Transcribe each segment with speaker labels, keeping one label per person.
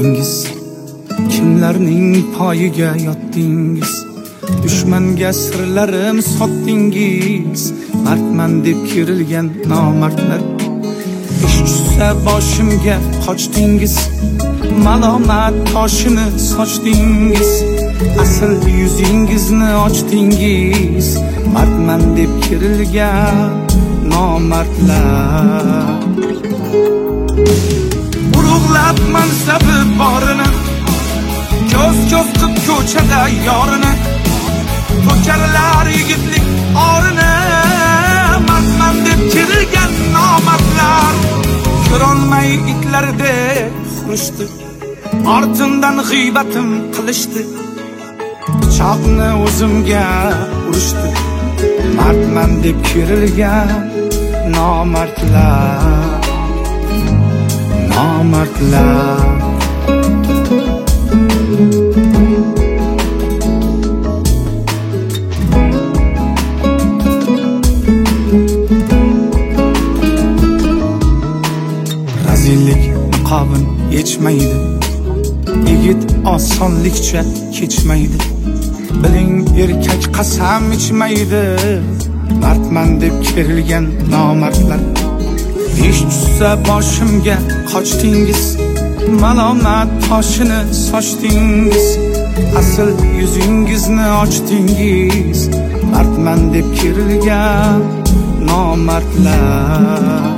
Speaker 1: botdingiz? Kimlarning poyiga yotdingiz? Dushmanga sirlarim sotdingiz. Mardman deb kerilgan nomardlar, ish tushsa boshimga qochdingiz. Malomat toshini sochdingiz. Asl yuzingizni ochdingiz. Mardman deb kerilgan nomardlar. Urug'lab mansabi borini, ko'z-ko'z qilib ko'chada yorini, to'karlar yigitlik orini. Mardman deb kerilgan nomardlar, ko'rolmay itlardek xurishdi. Ortimdan g'iybatim qilishdi, pichoqni o'zimga urishdi. Mardman deb kerilgan nomardlar, nomardlar. Razillik niqobin yechmaydi, yigit osonlikcha kechmaydi. Biling, erkak qasam ichmaydi. Mardman deb kerilgan nomardlar, ish tushsa boshimga qochdingiz. Malomat toshini sochdingiz. Asl yuzingizni ochdingiz. Mardman deb kerilgan nomardlar.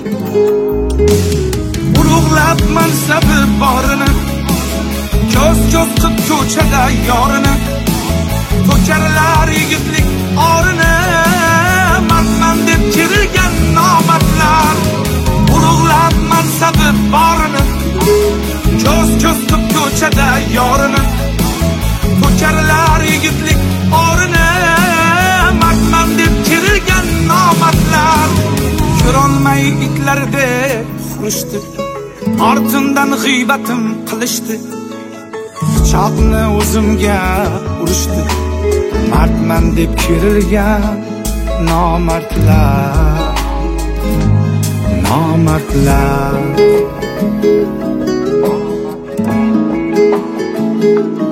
Speaker 1: Urug'lab mansabi borini, ko'z-ko'z qilib ko'chada yorini, to'karlar yigitlik orini. Mardman deb kerilgan nomardlar, urug'lab mansabi borini, ko'z-ko'z qilib ko'chada yorini, to'karlar yigitlik orini. Mardman deb kerilgan nomardlar, ko'rolmay itlardek xurishdi. Ortimdan g'iybatim qilishdi, pichoqni o'zimga urishdi. Mardman deb kerilgan nomardlar, nomardlar.